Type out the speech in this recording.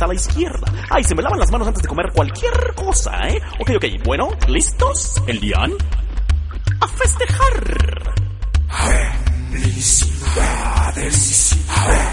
a la izquierda. Ay, se me lavan las manos antes de comer cualquier cosa, ¿eh? Ok, bueno, ¿listos? ¿Elian? ¡A festejar! Felicidades.